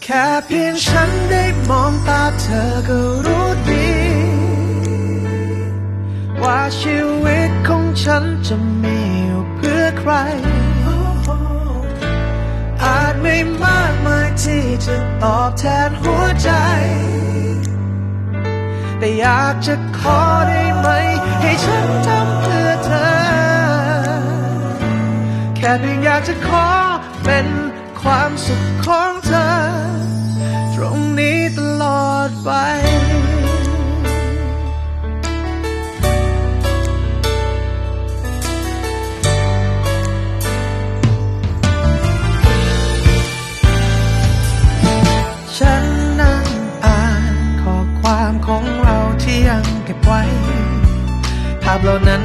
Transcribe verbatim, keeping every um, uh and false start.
แค่เพียงฉันได้มองตาเธอก็รู้ดีว่าชีวิตของฉันจะมีอยู่เพื่อใครอาจไม่มากมายที่จะตอบแทนหัวใจแต่อยากจะขอได้ไหมให้ฉันทำเพื่อเธอแค่เพียงอยากจะขอเป็นความสุขของเธอตรงนี้ตลอดไปฉันนั่งอ่านข้อความของเราที่ยังเก็บไว้ภาพเหล่านั้น